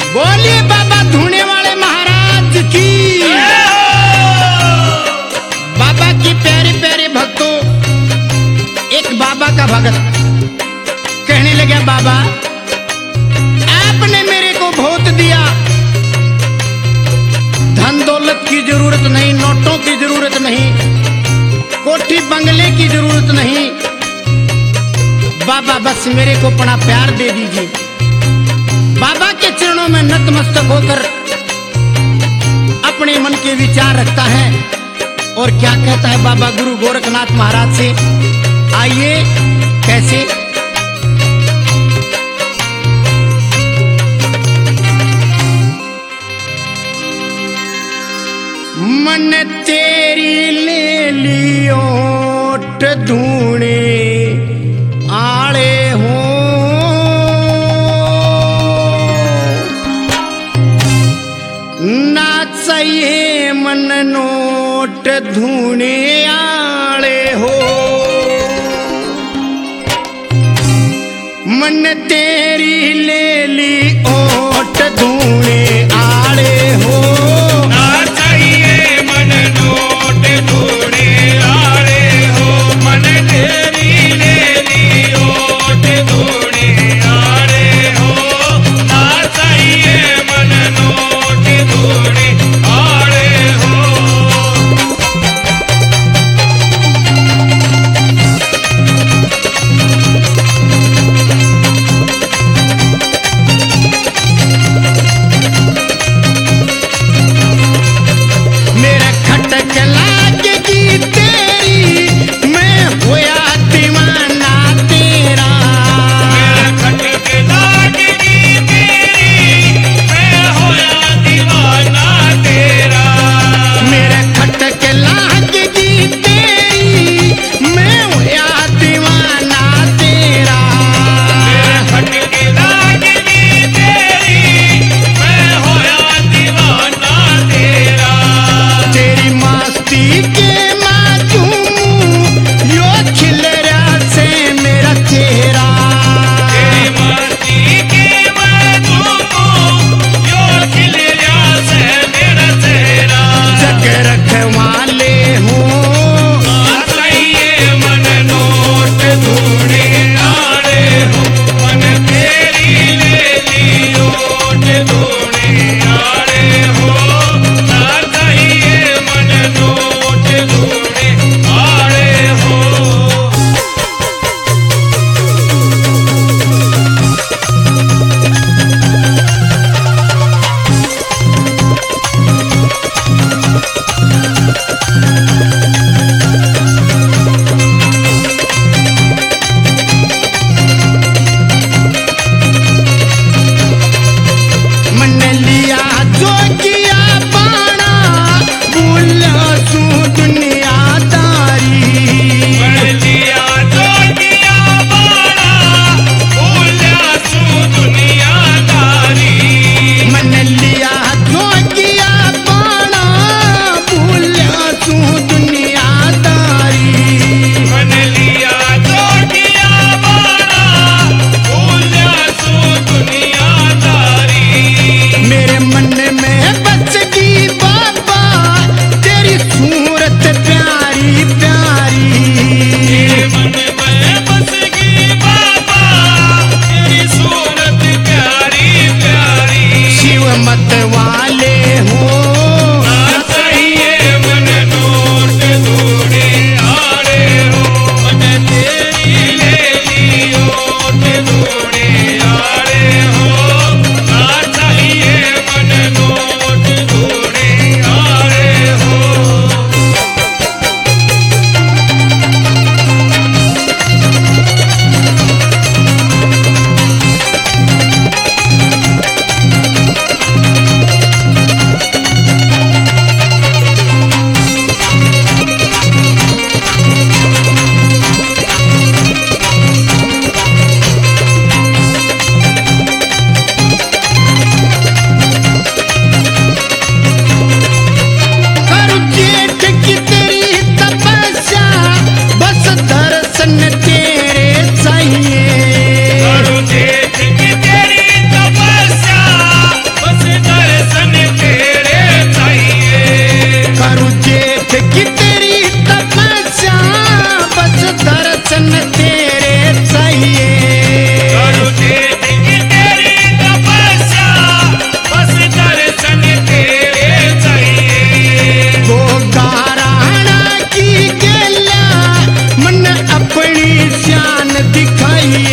बोलिए बाबा धूने वाले महाराज की। बाबा की प्यारे प्यारे भक्तों, एक बाबा का भगत कहने लगा, बाबा आपने मेरे को बहुत दिया, धन दौलत की जरूरत नहीं, नोटों की जरूरत नहीं, कोठी बंगले की जरूरत नहीं, बाबा बस मेरे को अपना प्यार दे दीजिए। बाबा के चरणों में नतमस्तक होकर अपने मन के विचार रखता है और क्या कहता है बाबा गुरु गोरखनाथ महाराज से। आइए कैसे। मन तेरी ले लियोट धूणे आड़े हो, ना चाहिए मन नोट धूणे आड़े हो। मन तेरी ले ली ओट धूणे आड़े हो, दिखाई